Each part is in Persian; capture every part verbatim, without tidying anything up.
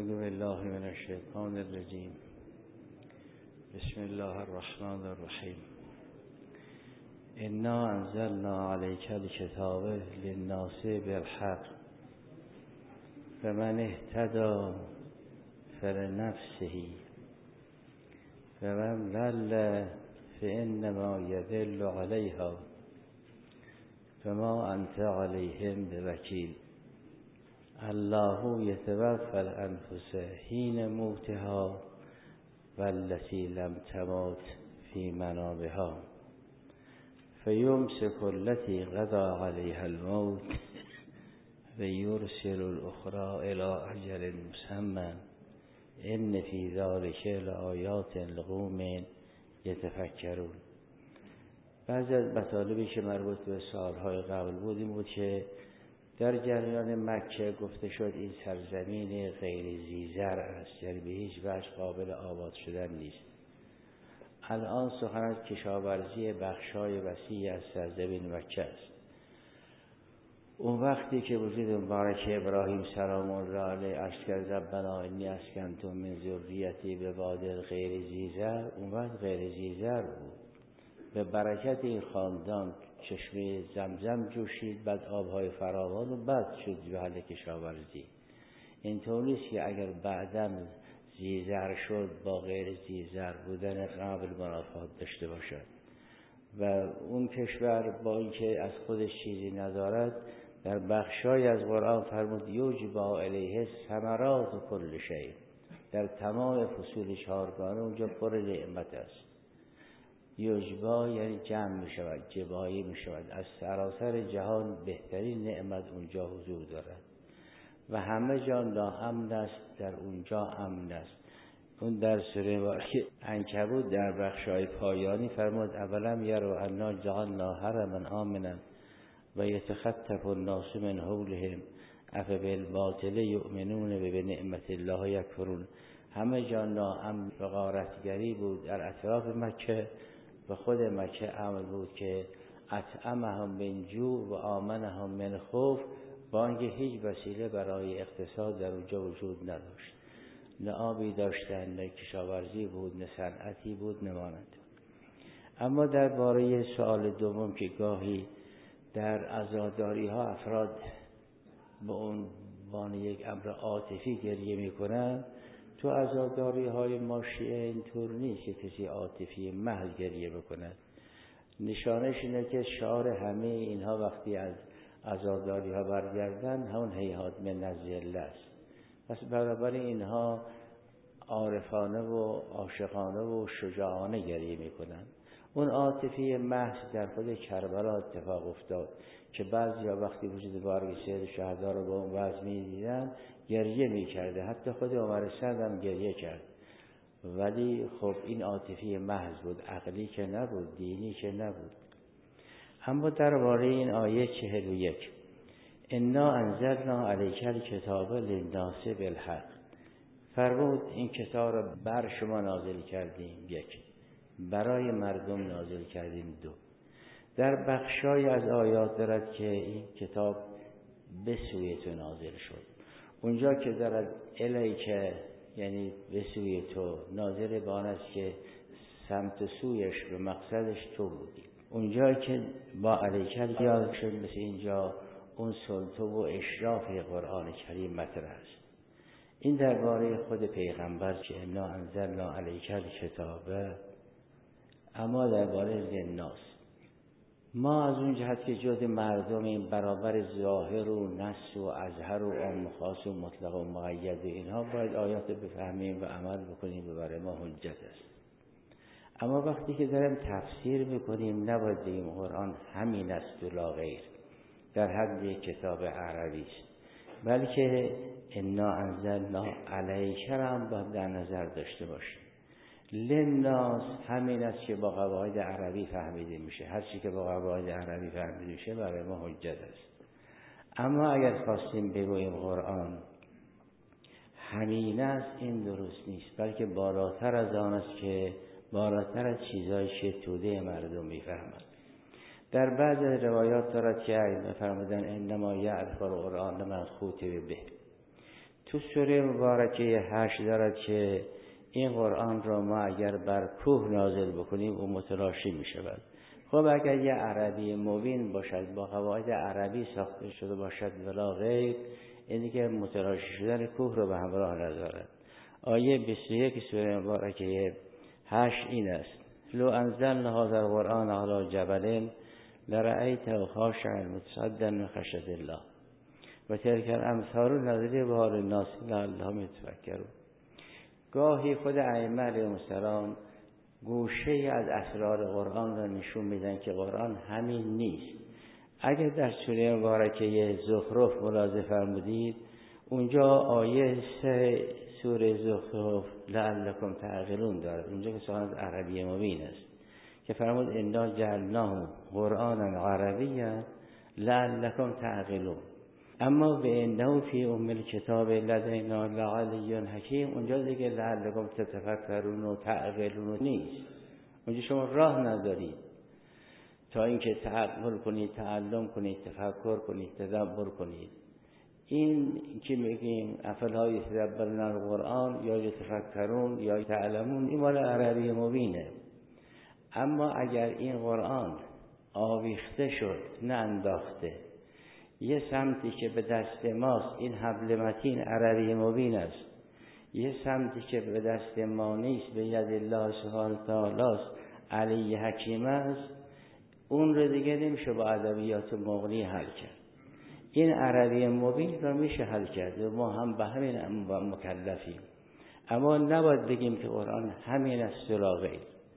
اعوذ بالله من الشیطان الرجیم. بسم الله الرحمن الرحیم. انا انزلنا علیک الکتاب للناس بالحق فمن اهتدی فلنفسه ومن ضل فانما یضل علیها فما انت علیهم بوکیل. الله یتوفی الانفس حین موتها والتی لم تمت فی منامها فیمسک التی قضی علیها الموت و یرسل الاخری الی اجل مسمى ان فی ذلک لآیات لقوم یتفکرون. بعضی از مطالبی که مربوط به سالهای قبل بود این بود که در جریان مکه گفته شد این سرزمین غیر زیزرع است، یعنی به هیچ وجه قابل آباد شدن نیست. الان سخن از کشاورزی بخشای وسیع از سرزمین مکه است. اون وقتی که وجود مبارک ابراهیم سلام الله علیه عرض کرد ربنا انی اسکنت من ذریتی بواد غیر زیزرع، اون وقت غیر زیزرع بود. به برکت این خاندان چشمه زمزم جوشید، بعد آبهای فراوان و بعد شد محل کشاورزی. اینطور نیست که اگر بعداً زیزر شد با غیر زیزر بودن قبل منافات داشته باشد. و اون کشور با اینکه از خودش چیزی ندارد در بخشای از قرآن فرمود یوجبا الیه ثمرات کل شیء، در تمام فصول چهارگانه اونجا پر نعمت است. یوجبا یعنی جمع می شود، جبایی می شود، از سراسر جهان بهترین نعمت اونجا حضور دارد و همه جا ناامن است، در اونجا امن است. اون در سوره عنکبوت در بخشای پایانی فرمود اولم یروا انا جعلنا حرما آمنا و یتخطف الناس من حولهم افبالباطل یؤمنون و بنعمت الله یکفرون. همه جا ناامن و غارتگری بود در اطراف مکه و خود مکه امن بود که اطعمهم من جوع و آمنهم من خوف، با اینکه هیچ وسیله برای اقتصاد در اونجا وجود نداشت. نه آبی داشتن، نه کشاورزی بود، نه صنعتی بود، نه مانند. اما درباره سوال دوم که گاهی در عزاداری ها افراد به عنوان یک امر عاطفی گریه میکنن، تو عزاداری های ما شیعه اینطور نیست که کسی عاطفی محض گریه بکند. نشانش اینه که شعار همه اینها وقتی از عزاداری ها برگردن همون هیهات من الذل است. پس برابر اینها عارفانه و عاشقانه و شجاعانه گریه میکنن. اون عاطفی محض در خود کربلا اتفاق افتاد که بعضیا وقتی وجود بارگ سید شهدا رو به اون وضع میدیدن گریه میکرده، حتی خود عمر سعد هم گریه کرد. ولی خب این عاطفی محض بود، عقلی که نبود، دینی که نبود. اما درباره این آیه چهل و یک انا انزلنا علیک الکتاب للناس بالحق، فرمود این کتاب را بر شما نازل کردیم، یک برای مردم نازل کردیم، دو در بخشای از آیات دارد که این کتاب به سوی تو نازل شد. اونجا که دارد الیک یعنی به سوی تو نازل به آن است که سمت سویش به مقصدش تو بودی. اونجا که با علیک یاد شد مثل اینجا اون سلطه و اشراف قرآن کریم مطرح است. این درباره خود پیغمبر که انا انزلنا علیک الکتاب. اما درباره للناس ما از اون جهت که جز مردمیم برابر ظاهر و نص و اظهر و عام خاص و مطلق و مقید اینها باید آیات بفهمیم و عمل بکنیم و برای ما حجت است. اما وقتی که داریم تفسیر میکنیم نباید بگیم قرآن همین است و لا غیر، در حد یک کتاب عربی است، بلکه انا انزلنا علیک هم باید در نظر داشته باشیم. للناس همین است که با قواعد عربی فهمیده میشه، هر چی که با قواعد عربی فهمیده میشه برای ما حجت است. اما اگر خواستیم بگوییم قرآن همین است، این درست نیست، بلکه بالاتر از آن است که بالاتر از چیزایی که توده مردم میفهمند. در بعض روایات دارد که فرمودن انما یعرف القرآن من خوطب به، تو سوره مبارکه هشت دارد که این قرآن را ما اگر بر کوه نازل بکنیم او متلاشی می شود. خب اگر یه عربی مبین باشد، با قواعد عربی ساخته شده باشد ولا غیر، این دیگه متلاشی شدن کوه رو به همراه ندارد. آیه بیست و یک سوره مبارکه هشت این است: لو انزلنا هذا القرآن علی جبل لرأیته خاشعا متصدعا من خشیة الله و تلک الامثال نضربها للناس لعلهم یتفکرون. گاهی خود ائمه علیهم السلام گوشه از اسرار قرآن را نشون میدن که قرآن همین نیست. اگر در سوره مبارکه زخرف ملاحظه فرمودید، اونجا آیه سه سوره زخرف لعلکم تعقلون دارد، اونجا که سخن از عربی مبین است که فرمود انا جعلناه قرآنا عربیا لعلکم تعقلون. اما به انه فی ام الکتاب لدینا لعلی حکیم، اونجا دیگه لعلکم تتفکرون و تعقلون نیست، اونجا شما راه ندارید تا اینکه تعقل کنید، تعلم کنید، تفکر کنید، تدبر کنید. این که میگیم افلا یتدبرون القرآن یا یتفکرون یا تعلمون، این مال عربی مبینه. اما اگر این قرآن آویخته شد نه انداخته، یه سمتی که به دست ماست این حبل متین عربی مبین است، یه سمتی که به دست ما نیست به ید الله سبحانه و تعالی است علی حکیم است، اون رو دیگه نمیشه با ادبیات مغنی حل کرد. این عربی مبین رو میشه حل کرد و ما هم به همین مکلفیم، اما نباید بگیم که قرآن همین است و غیر.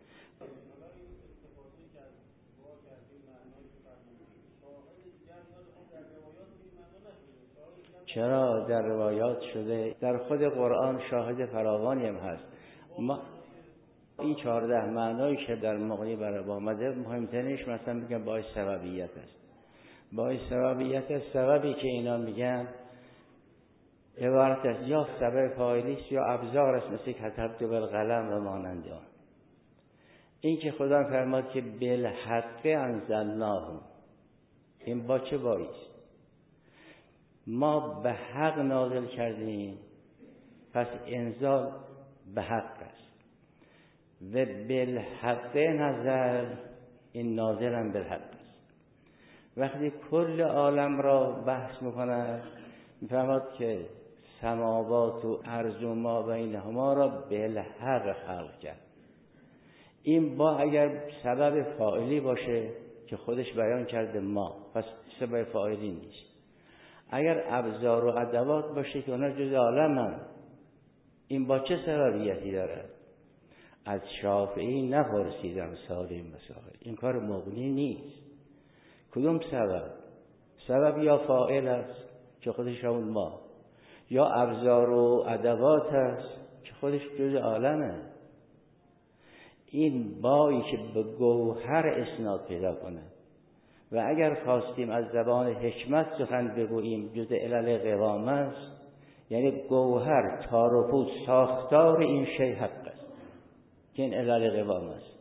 چرا در روایات شده، در خود قرآن شاهد فراوانی هم هست. ما این چهارده معنایی که در مغنی برای آمده، مهمترینش مثلا میگن باعث سببیت است. باعث سببیت است، سببی که اینا میگن عبارت است یا سبب فاعلی است یا ابزار است، مثل کتبت بالقلم و مانند آن. این که خدا فرماد که بالحق انزلناه، این با چه باعث؟ ما به حق نازل کردیم، پس انزال به حق است و بالحق نزل، این نازل هم بالحق است. وقتی کل عالم را بحث میکند میفهمد که سماوات و ارض و ما بینهما را بالحق خلق کرد. این با اگر سبب فاعلی باشه که خودش بیان کرده ما، پس سبب فاعلی نیست. اگر ابزار و ادوات باشه که اونا جز عالم هم، این با چه سببیتی دارد؟ از شافعی نپرسیدم سال این مسائل، این کار مغنی نیست. کدوم سبب؟ سبب یا فاعل است که خودش همون ما، یا ابزار و ادوات است که خودش جز عالمه. این بایی که به گوهر اسناد پیدا کنه و اگر خواستیم از زبان حکمت سخن بگوییم جز علل قوام است، یعنی گوهر تار و پود ساختار این شی حق است که این علل قوام است.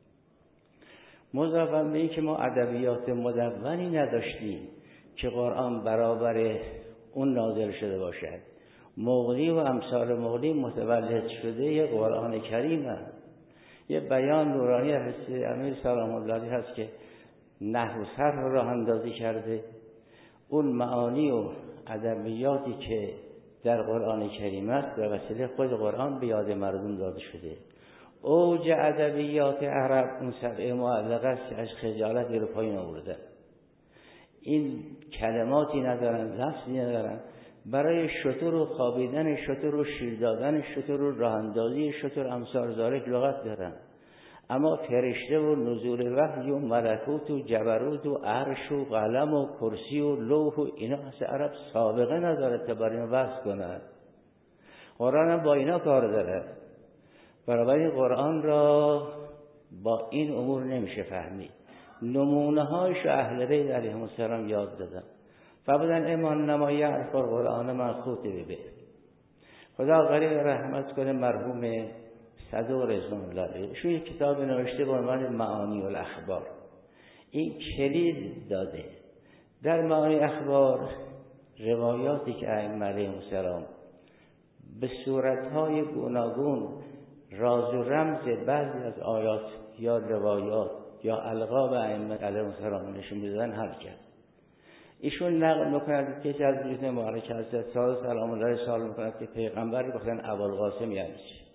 مضافاً به این که ما ادبیات مدونی نداشتیم که قرآن برابر اون نازل شده باشد. مغنی و امثال مغنی متولد شده یه قرآن کریم هست. یه بیان نورانی حضرت امیر سلام الله علیه هست که نحو صرف راه اندازی کرده. اون معانی و ادبیاتی که در قرآن کریم است به وسیله خود قرآن به یاد مردم داده شده. اوج ادبیات عرب اون سبعه معلقه است که از خجالت رو پایین آورده. این کلماتی ندارن، لفظی ندارن. برای شتر و خوابیدن شتر و شیر دادن شتر و راه اندازی شتر امثال ذالک لغت دارن، اما فرشته و نزول وحی و ملکوت و جبروت و عرش و قلم و کرسی و لوح و اینا اصلا عرب سابقه نداره تا برای اینا وصف کنن. قرآن هم با اینا کار داره. برای قرآن را با این امور نمیشه فهمید. نمونه هایش اهل بیت علیهم السلام یاد دادن. فبدن امان نمایی عرف القرآن مخوط به خدا غریب رحمت کنه مرحوم صدوق رضوان الله علیه. ایشون یک کتاب نوشته به عنوان معانی الاخبار. این کلید داده در معانی اخبار روایاتی که ائمه علیهم السلام به صورتهای گوناگون راز و رمز بعضی از آیات یا روایات یا القاب ائمه علیهم السلام نشون میدادن حل کرد. ایشون نقل میکند که یکی از روزن مبارک حضرت صادق سلام الله سوال میکند که پیغمبر گفتن ابوالقاسم یعنی چی؟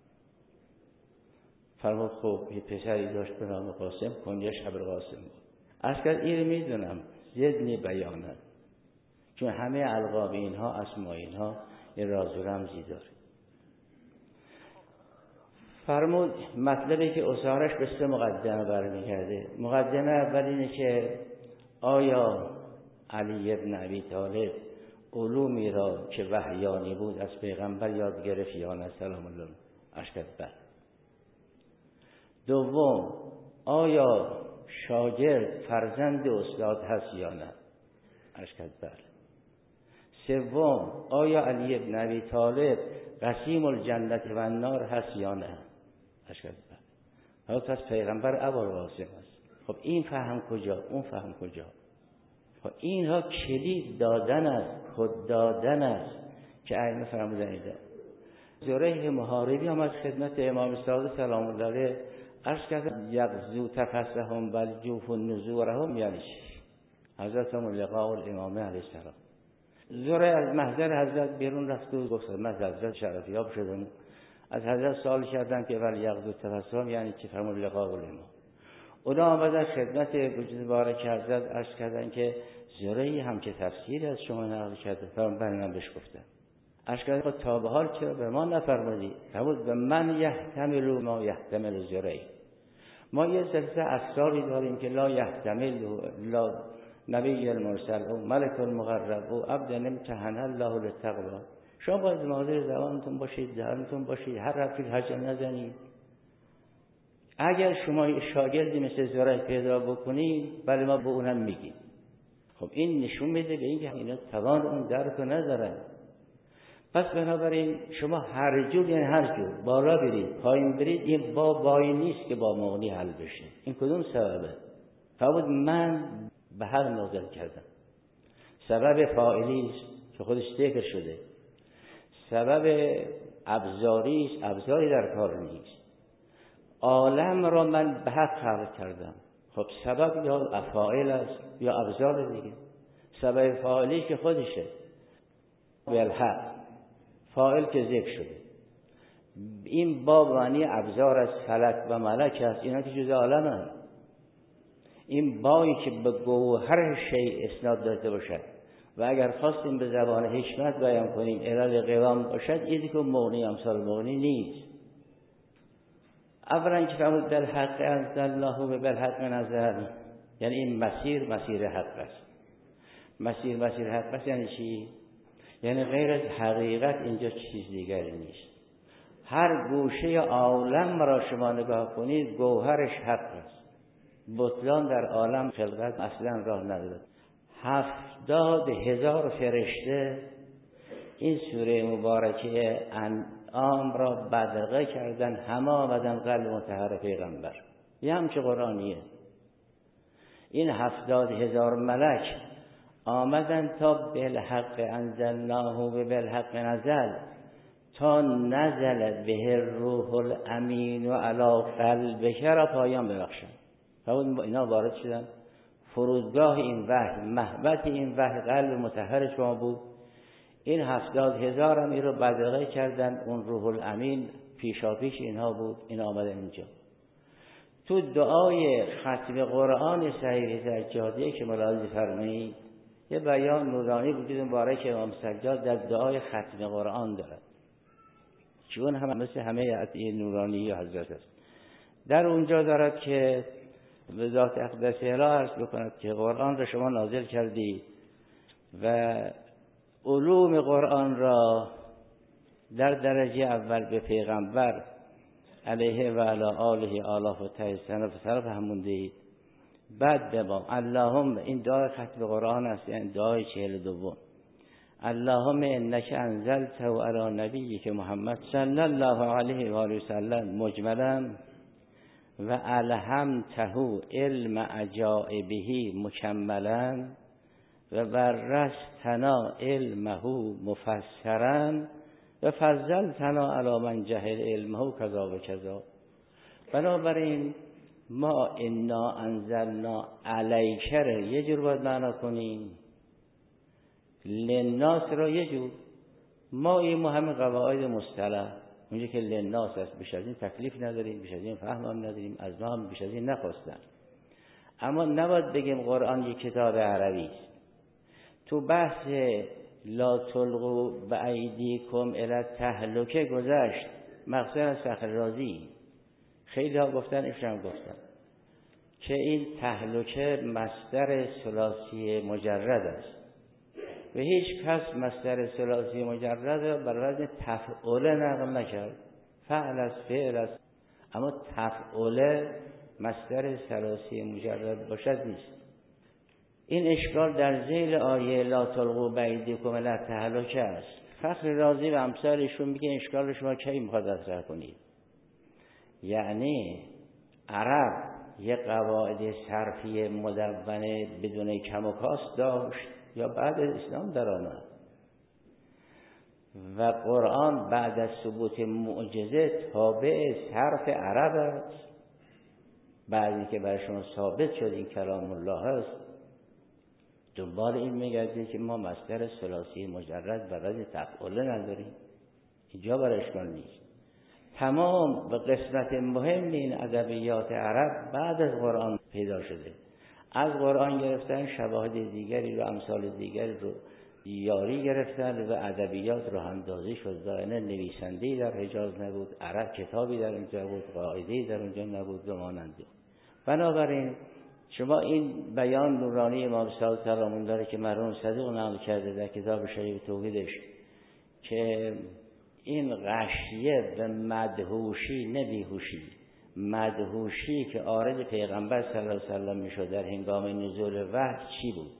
فرمود خب یه پسری داشت به نام قاسم، کنیش ابوالقاسم بود. اصلا این رو میدونم زدنی بیانه، چون همه القاب اینها اسماء اینها یه راز و رمزی داره. فرمود مطلبی که اصارش به سه مقدمه برمیگرده. مقدمه اول اینه که آیا علی ابن ابی طالب علومی را که وحیانی بود از پیغمبر یاد گرفت یا نه سلام الله اشکد بر. دوم آیا شاگرد فرزند استاد هست یا نه اشکد بر. سوم آیا علی ابن ابی طالب قسیم الجنت و النار هست یا نه اشکد بر. حالا پس پیغمبر ابوالقاسم است. خب این فهم کجا اون فهم کجا؟ خب اینها کلید دادن است، خود دادن است که ائمه فرمودن ایده. زریح محاربی هم از خدمت امام صادق سلام الله علیه عرض کرد یغزو تفسهم بل جوف نزورهم یعنی چی؟ حضرت لقاء الامام علیه السلام. زریح از محضر حضرت بیرون رفت و گفت من از حضرت شرفیاب شدم. از حضرت سوال کردن که ولی یغزو تفسهم یعنی چی؟ فرمود لقاء الامام. اونا آمدن خدمت وجود بارک حضرت عرض کردن که زریح هم که تفسیر از شما نقل کرده. فرمود بله من بهش گفتم. عرض کردن تا به حال چرا به ما نفرمودی؟ فرمود به من یحتمل ما یحتمل زریح. ما یه سلسله اسراری داریم که لا یحتمل لا نبی المرسل او ملک المقرب او عبد امتحن الله للتقوا. شما باید مواظب زبانتون باشید، دهانتون باشید، هر حرفی هرچه نزنید. اگر شما شاگردی مثل زریح پیدا بکنید بله ما به اونم میگیم. خب این نشون میده به اینکه اینا توان اون درک ندارن. پس بنابراین شما هر جور یعنی هر جور بالا برید پایین برید این با بایی نیست که با مغنی حل بشه. این کدوم سببه؟ فرمود من به هر نازل کردم. سبب فاعلی است که خودش ذکر شده، سبب ابزاری است ابزاری در کار نیست. عالم را من به حق خلق کردم. خب سبب یا افاعل است یا ابزار دیگه. سبب فاعلی که خودشه بالحق، فاعل که ذکر شده. این با معنی ابزار از فلک و ملک است، اینا که جزء عالم هست. این بایی که به گوهر شیء اسناد داشته باشد و اگر خواستیم به زبان حکمت بیان کنیم علل قوام باشد، این که مغنی امثال مغنی نیست. اولا که فرمود بالحق انزل الله و بالحق نزل، یعنی این مسیر مسیر حق است. مسیر مسیر حق است یعنی چی؟ یعنی غیر از حقیقت اینجا چیز دیگری نیست. هر گوشه عالم را شما نگاه کنید گوهرش حق است. بطلان در عالم خلقت اصلا راه ندارد. هفتاد هزار فرشته این سوره مبارکه انعام را بدرقه کردن، همه آمدن قلب مطهر پیغمبر. یه همچه قرآنیه. این هفتاد هزار ملک آمدن تا بالحق انزلناه و بالحق نزل، تا نزلت به الروح الامین و علی قلبک را پایان ببخشن. فرمود اینا وارد شدن فرودگاه این وحی، محبت این وحی قلب مطهر شما بود. این هفتاد هزار هم این رو بدرقه کردن، اون روح الامین پیشا پیش اینها بود. این آمدن اینجا. تو دعای ختم قرآن صحیح سجاده که ملاحظه فرمایید یه بیان نورانی وجود مبارک امام سجاد در دعای ختم قرآن دارد، چون هم مثل همه عطیه نورانی حضرت است. در اونجا دارد که به ذات اقدسه را عرض بکند که قرآن را شما نازل کردید و علوم قرآن را در درجه اول به پیغمبر علیه و علی آله آلاف و تحسن و طرف هموندید. بعد به ما اللهم، این دعای ختم قرآن است، یعنی دعای چهل دوم. اللهم انک انزلته علی نبیک محمد صلی الله علیه و آله و سلم مجملا و الهمته علم عجائبه مکملا و ورثتنا علمه مفسرا و فضلتنا علی من جهل علمه کذا و کذا. بنابراین ما انا انزلنا علیک را یه جور باید معنا کنیم، للناس را یه جور. ما این همین قواعد مصطلح اونجا که للناس است، بیش از این تکلیف نداریم، بیش از این فهم هم نداریم، از ما هم بیش از این نخواستن. اما نباید بگیم قرآن یک کتاب عربی است. تو بحث لا تلقوا بایدیکم الی التهلکه گذشت، مقصد از فخر رازی خیلی ها گفتن، ایشون هم گفتن که این تهلکه مصدر ثلاثی مجرد است و هیچ کس مصدر ثلاثی مجرد بر وزن تفعول نقل نکرد. فعل است، فعل است، اما تفعول مصدر ثلاثی مجرد باشد نیست. این اشکال در ذیل آیه لا تلقوا بایدیکم الی التهلکه است. فخر رازی و امثالشون میگه اشکال شما کی میخواد مطرح کنید؟ یعنی عرب یه قواعد صرفی مدونه بدون کم و کاست داشت یا بعد از اسلام در آمد و قرآن بعد از ثبوت معجزه تابع صرف عرب است؟ بعد اینکه برای شما ثابت شد این کلام الله است، دنبال این میگردید که ما مصدر ثلاثی مجرد بر وزن تفعول نداریم. اینجا برای اشکال نیست. تمام و قسمت مهم این ادبیات عرب بعد از قرآن پیدا شده. از قرآن گرفتن شواهد دیگری رو، امثال دیگری رو یاری گرفتن و ادبیات رو اندازی شد. دائما نویسنده‌ای در حجاز نبود، عرب کتابی در اونجا بود، قاعده‌ای در اونجا نبود و ماننده. بنابراین شما این بیان نورانی امام صادق سلام الله داره که مرحوم صدوق نقل کرده در کتاب شریف توحیدش که این غشیه و مدهوشی، نه بیهوشی، مدهوشی که عارض پیغمبر صلی الله علیه و سلم میشد در هنگام نزول وحی چی بود؟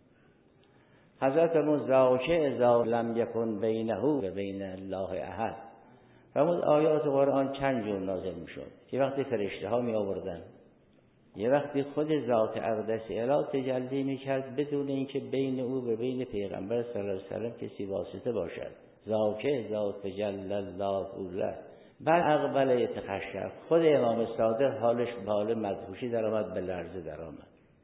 حضرت مزاوکه اذا لم یکن بینه و بین الله احد. فرمود آیات قرآن چند جور نازل میشد. یه وقتی فرشته ها می آوردن، یه وقتی خود ذات اقدس اله تجلی میکرد بدون اینکه بین او و بین پیغمبر صلی الله علیه و سلم کسی واسطه باشد. ذاکه ذات تجلی الله له. بعد اقبل یتخشع، خود امام صادق حالش به حال مدهوشی در آمد، به لرزه در آمد.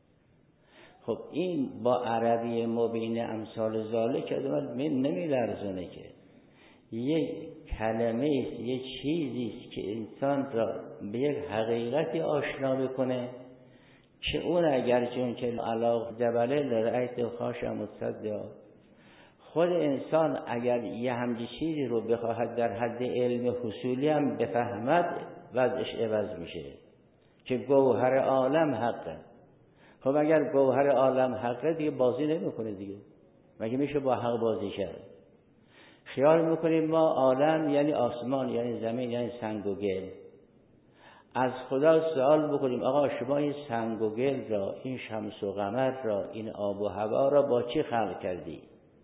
خب این با عربی مبین امثال ذالک که من نمی لرزونه که یک کلمه است، یک چیزی است که انسان را به یک حقیقتی آشنا بکنه که اون اگر چون که علاق جبله لرأیت خاش متصدع، خود انسان اگر یه همچین چیزی رو بخواهد در حد علم حصولی هم بفهمد وضعش عوض میشه که گوهر عالم حقه. خب اگر گوهر عالم حقه دیگه بازی نمیکنه دیگه، مگه میشه با حق بازی کرد؟ خیال میکنیم ما عالم یعنی آسمان، یعنی زمین، یعنی سنگ و گل. از خدا سوال بکنیم آقا شما این سنگ و گل را، این شمس و قمر را، این آب و هوا را با چی خلق کردی؟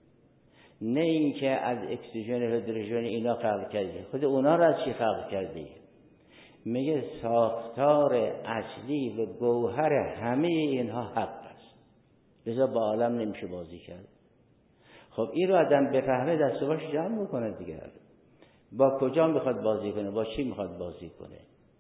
نه این که از اکسیژن و هیدروژن اینا خلق کردی، خود اونا را از چی خلق کردی؟ میگه ساختار اصلی و گوهر همه اینها حق است، لذا با عالم نمیشه بازی کرد. خب این رو آدم بفهمه دست و باش جمع میکنه دیگه. با کجا میخواد بازی کنه، با چی میخواد بازی کنه؟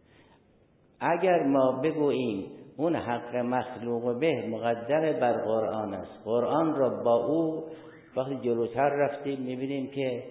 اگر ما بگوییم اون حق مخلوق به مقدر بر قرآن است، قرآن را با او وقتی جلوتر رفتیم میبینیم که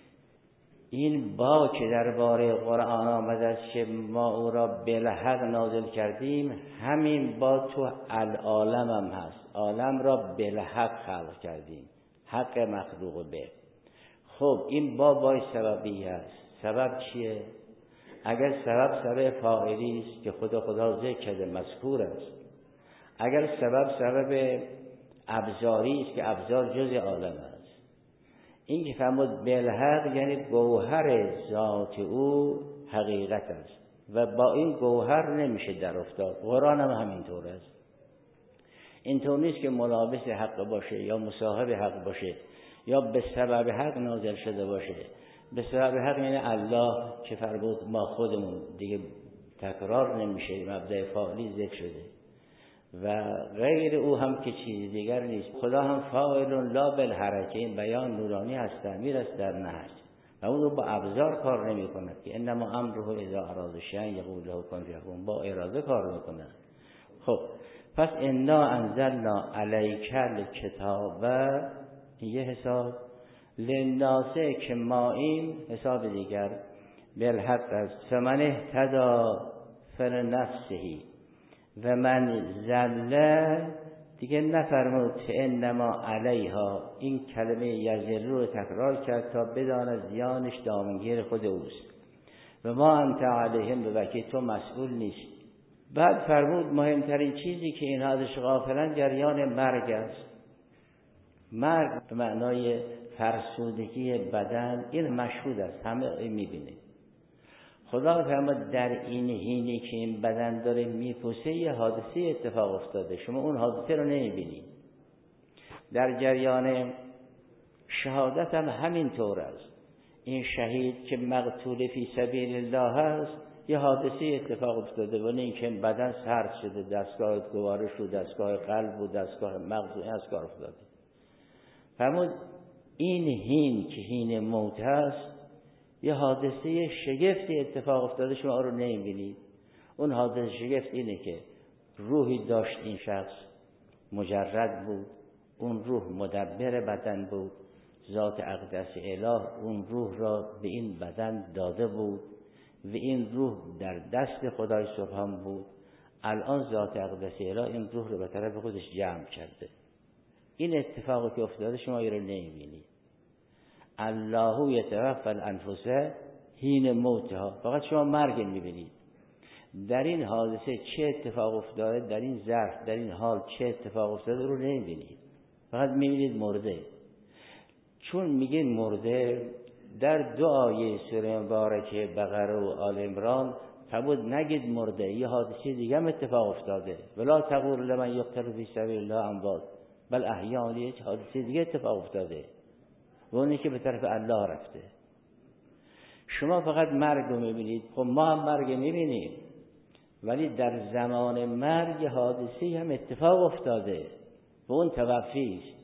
این با که درباره قرآن آمده است که ما او را بالحق نازل کردیم، همین با تو العالم هم هست، عالم را بالحق خلق کردیم، حق مخلوق به. خب این با بای سببی است. سبب چیه؟ اگر سبب سبب فاعلی است که خدا خدا ذکر کرده مذکور است، اگر سبب سبب ابزاری است که ابزار جز عالم است. این که فرمود بالحق یعنی گوهر ذات او حقیقت است و با این گوهر نمیشه در افتاد. قرآن هم همینطور است. اینطور نیست که ملابس حق باشه یا مصاحب حق باشه یا به سبب حق نازل شده باشه. به سبب حق یعنی الله که فرمود ما خودمون دیگه تکرار نمیشه، مبدأ فاعلی ذکر شده و غیر او هم که چیز دیگر نیست. خدا هم فاعل لا بالحرکه، این بیان نورانی است، تعمیر است در نهج. و اون با ابزار کار نمی کند که انما امره اذا اراد شیئا یقول له کن فیکون، با اراده کار میکنه. خب پس انا انزلنا الیک الکتاب، یه حساب للناس که ماییم، حساب دیگر بالحق است. فمن اهتدی فلنفسه و من ضل، دیگه نفرمود انما علیها، این کلمه یزل رو تکرار کرد تا بداند زیانش دامنگیر خود اوست. و ما انت علیهم بوکیل، تو مسئول نیست. بعد فرمود مهمترین چیزی که اینها ازش غافلن جریان مرگ است. مرگ به معنای فرسودگی بدن، این مشهود است، همه میبینه. خدا فرمود در این حینی که این بدن داره میپوسه یه حادثه اتفاق افتاده، شما اون حادثه رو نمیبینید. در جریان شهادت هم همین طور است. این شهید که مقتول فی سبیل الله است، یه حادثه اتفاق افتاده، ولی این که بدن سرد شده، دستگاه گوارش و دستگاه قلب و دستگاه مغز از کار افتاده. فرمود این حین که حین موت است، یه حادثه شگفتی اتفاق افتاده، شما رو نمیبینید. اون حادثه شگفت اینه که روحی داشت این شخص، مجرد بود، اون روح مدبر بدن بود، ذات اقدس اله اون روح را به این بدن داده بود و این روح در دست خدای سبحان بود. الان ذات اقدس اله این روح رو به طرف خودش جمع کرده. این اتفاقی که افتاده شما رو نمیبینید. الله یتوفی الانفس حین موتها، فقط شما مرگ میبینید. در این حادثه چه اتفاق افتاده، در این ظرف، در این حال چه اتفاق افتاده رو نمیبینید، فقط میبینید مرده. چون میگین مرده، در دو آیه سوره مبارکه بقره و آل عمران فرمود نگید مرده، یه حادثه دیگه هم اتفاق افتاده. ولا تقولوا لمن یقتل فی سبیل الله اموات بل احیاء، یه حادثه دیگه اتفاق افتاده و اونی که به طرف الله رفته. شما فقط مرگ رو میبینید. خب ما هم مرگ میبینیم، ولی در زمان مرگ حادثه هم اتفاق افتاده و اون توفیست.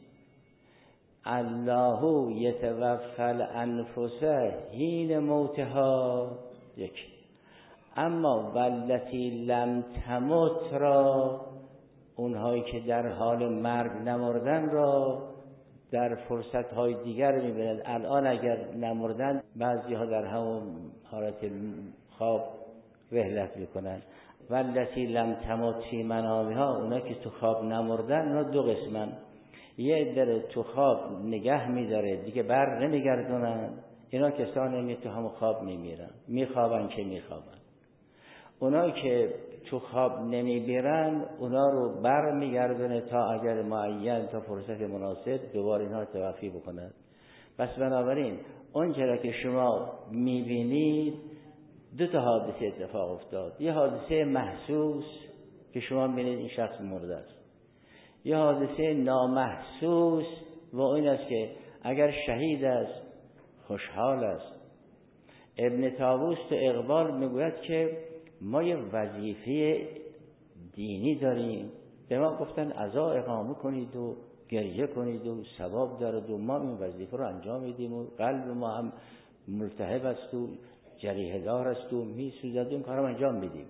الله یتوفی الانفس حین موتها، یک. اما والتی لم تمت را، اونهایی که در حال مرگ نمردن را در فرصت‌های دیگر می‌بینند. الان اگر نمردن، بعضی‌ها در همون حالت خواب رحلت می‌کنند. والتی لم تمت فی منامها، اونها که تو خواب نمردن، اونا دو قسمن. یه در تو خواب نگه می‌داره، دیگه بر نمیگردونن. اینا کسانی که تو همون خواب میمیرن، میخوابن که میخوابن. اونا که تو خواب نمیبیرن، اونا رو بر میگردونه تا اگر معین تا فرصت مناسب دوباره اینا توفی بکنند. پس بنابراین اون چرا که شما میبینید دو تا حادثه اتفاق افتاد. یه حادثه محسوس که شما میبینید این شخص مرده است. یه حادثه نامحسوس و این است که اگر شهید است خوشحال است. ابن طاووس تو اقبال میگوید که ما یه وظیفه دینی داریم، به ما گفتن عزا اقامه کنید و گریه کنید و ثواب دارد و ما این وظیفه رو انجام میدیم و قلب ما هم ملتهب است و جریحه دار است و میسوزد، این کار رو انجام میدیم.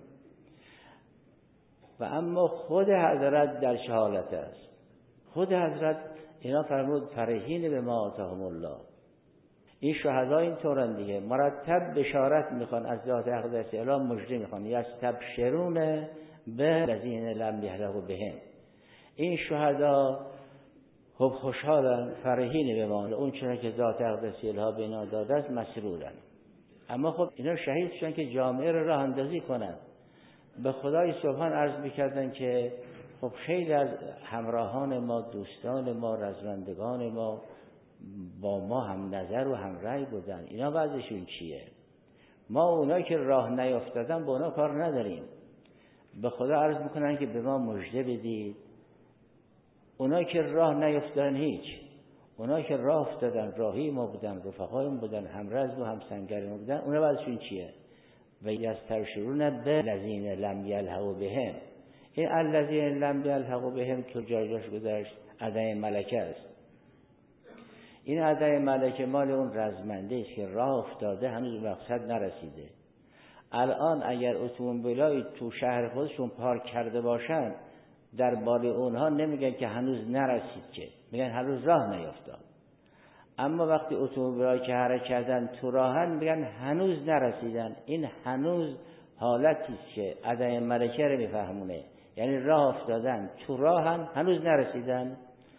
و اما خود حضرت در چه حالت است؟ خود حضرت اینا فرمود فرحین به ما آتاهم الله. این شهدا این طورن دیگه، مرتب بشارت میخوان از ذات اقدس اله، مژده میخوان، یستبشرون به الذین لم یحلقوا بهم. این شهدا خب خوشحالن، فرحین به ما، اون چرا که ذات اقدس اله به اینا داده است مسرورن. اما خب اینا شهید شدن که جامعه رو راه اندازی کنن. به خدای سبحان عرض میکردن که خب خیلی از همراهان ما، دوستان ما، رزمندگان ما با ما هم نظر و هم رأی بودن، اینا وضعشون چیه؟ ما اونا که راه نیافتادن با اونا کار نداریم. به خدا عرض میکنن که به ما مژده بدید. اونا که راه نیافتادن هیچ، اونا که راه افتادن، راهی ما بودن، رفقای ما بودن، همرز و همسنگر ما بودن، اونا وضعشون چیه؟ و یستبشرون به الذین لم یلحقوا بهم. این الذین لم یلحقوا بهم که جای جاش گذاشت عدم ملکه است. این عدم ملکه مال اون رزمنده است که راه افتاده هنوز مقصد نرسیده. الان اگر اتومبیلای تو شهر خودشون پارک کرده باشن در بال اونها نمیگن که هنوز نرسید، که میگن هنوز راه نیفتاد. اما وقتی اتومبیلایی که حرکت کردن تو راهن میگن هنوز نرسیدن. این هنوز حالتی است که عدم ملکه رو میفهمونه، یعنی راه افتادن تو راهن هنوز نرسیدن.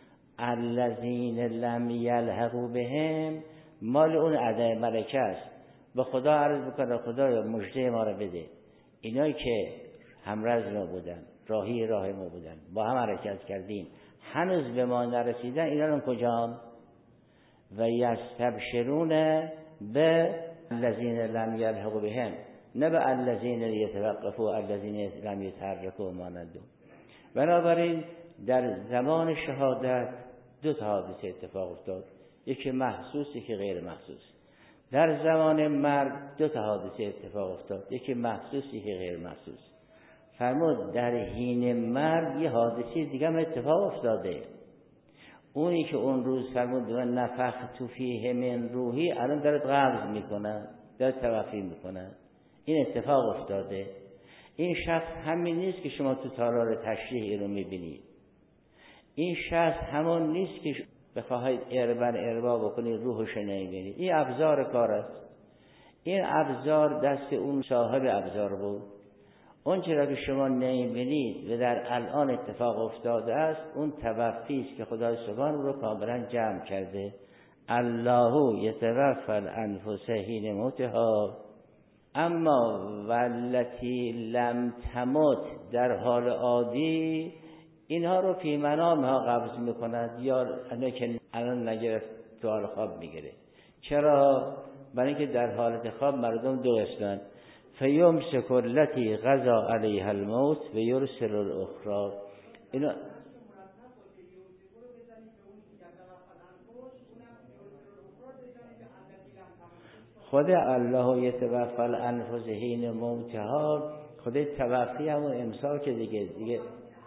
الذین لم یلحقوا بهم مال اون عدم ملکه است. به خدا عرض بکنه خدایا مژده ما رو بده، اینایی که همرز ما بودن، راهی راه ما بودن، با هم حرکت کردیم، هنوز به ما نرسیدن، اینا رو کجان؟ و یستبشرون به الذین لم یلحقوا بهم، نه به الذین یتوقفوا الذین لم یتحرکوا مانندو. بنابراین در زمان شهادت دو تا حادثه اتفاق افتاد، یکی محسوس یکی غیر محسوس. در زمان مرگ دو تا حادثه اتفاق افتاد، یکی محسوس یکی غیر محسوس. فرمود در حین مرگ یه حادثه دیگه هم اتفاق افتاده، اونی که اون روز فرمود من نفخت فیه من روحی، الان داره قبض میکنه، داره توفی میکنه. این اتفاق افتاده. این شخص همین نیست که شما تو تالار تشریح رو میبینید. این شخص همون نیست که بخواهید اربن اربا بکنید روحش نمیبینید. این ابزار کار است. این ابزار دست اون صاحب ابزار بود. اون چرا که شما نمیبینید و در الان اتفاق افتاده است، اون توفی است که خدای سبحان رو کاملا جمع کرده. الله یتوفی الانفس حین موتها اما والتی لم تمت در حال عادی اینها رو فی منامها قبض میکند، یا اونه که الان نگرفت تو حال خواب میگیره. چرا؟ برای اینکه در حالت خواب مردم دو قسمن، فیمسک التی قضا علیها الموت و یرسل الاخری. اینا خود الله یتوفی الانفس حین موتها، خود توفی همون امساک دیگه دیگه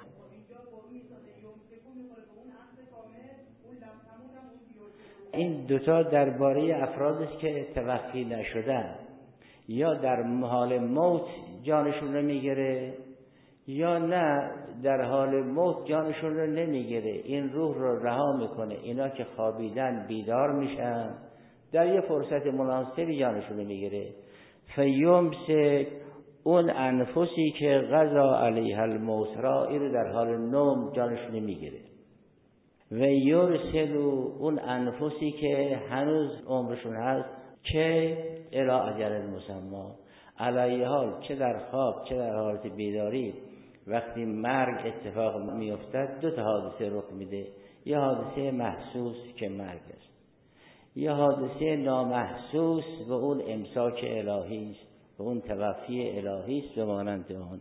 این دوتا درباره افرادی است که توفی نشدن، یا در حال موت جانشون رو میگیره یا نه در حال موت جانشون رو نمیگیره، این روح رو رها میکنه. اینا که خوابیدن بیدار میشن، در یه فرصت مناسبی جانشون رو میگیره. فیمسک اون انفسی که قضا علیها الموت را، این در حال نوم جانشون میگیره. و یرسلو اون انفسی که هنوز عمرشون هست که الی اجل مسمی، علی حال چه در خواب چه در حالت بیداری وقتی مرگ اتفاق میافتد دو تا حادثه رخ میده. یه حادثه محسوس که مرگ است، یه حادثه نامحسوس و اون امساک الهی است و اون توفی الهی است به مانند اون.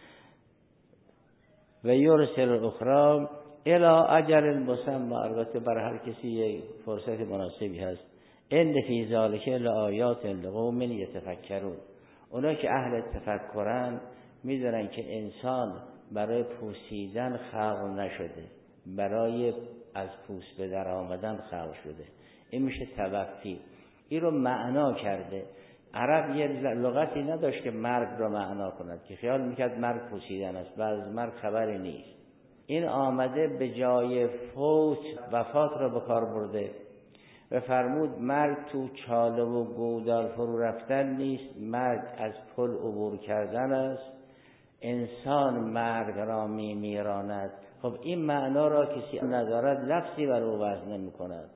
و یرسل الاخری الی اجل مسمی، البته برای هر کسی یک فرصت مناسبی هست. ان فی ذلک لآیات لقوم یتفکرون. اونا که اهل تفکرن میدونن که انسان برای پوسیدن خلق نشده، برای از پوست به در آمدن خلق شده. این میشه توفی. این رو معنا کرده. عرب یه لغتی نداشت که مرگ رو معنا کند، که خیال میکرد مرگ پوسیدن است، بعد از مرگ خبری نیست. این آمده به جای فوت وفات رو به کار برده و فرمود مرگ تو چاله و گودال فرو رفتن نیست، مرگ از پل عبور کردن است. انسان مرگ را می میراند. خب این معنا را کسی ندارد لفظی بر او وزن نمی کند.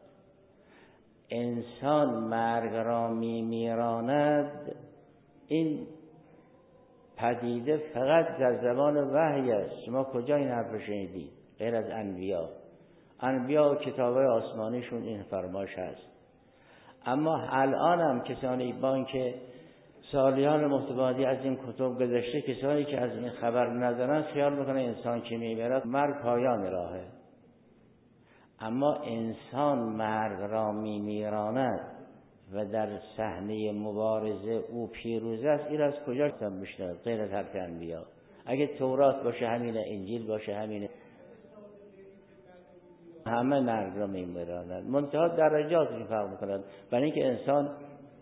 انسان مرگ را می میراند، این پدیده فقط در زمان وحی است. شما کجا این حرف شنیدید غیر از انبیا؟ انبیا و کتابای آسمانیشون این فرمایش هست. اما الان هم کسانی بان که سالیان متبادی از این کتب گذشته، کسانی که از این خبر ندارن خیال میکنه انسان که میمیرد مرگ پایان راهه. اما انسان مرگ را میمیراند و در صحنه مبارزه او پیروز است. این از کجا کتاب میشنه غیر از حرف انبیا؟ اگه تورات باشه همینه، انجیل باشه همینه. همه مرگ را میمیرانند، منتها درجاتش فرق میکنند. برای اینکه انسان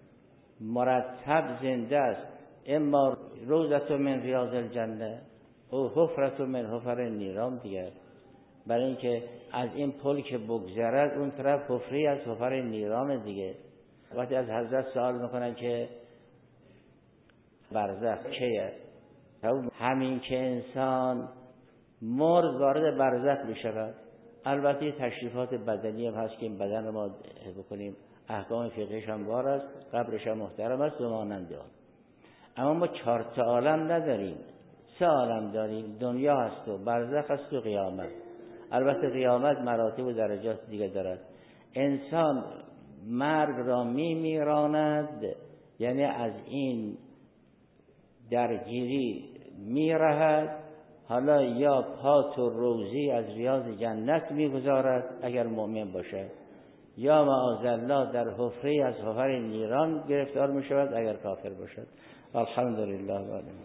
مرتب زنده است، اما روضة من ریاض الجنه او حفرة من حفر النیران دیگر. برای اینکه از این پل که بگذرد اون طرف حفری از حفر نیران دیگه. وقتی از حضرت سوال میکنن که برزخ چیه؟ همین که انسان مرد وارد برزخ میشود. البته تشریفات بدنی هم هست که این بدن رو ما بکنیم، احکام فقهیش هم وار است، قبرش هم محترم است و مانند آن. اما ما چهار تا عالم نداریم، سه عالم داریم، دنیا هست و برزخ هست و قیامت. البته قیامت مراتب و درجات دیگه دارد. انسان مرگ را می میراند، یعنی از این درگیری می رهد. حالا یا پات و روزی از ریاض جنت می گذارد اگر مؤمن باشد، یا معاذالله در حفره از حفر نیران گرفتار می شود اگر کافر باشد. الحمدلله.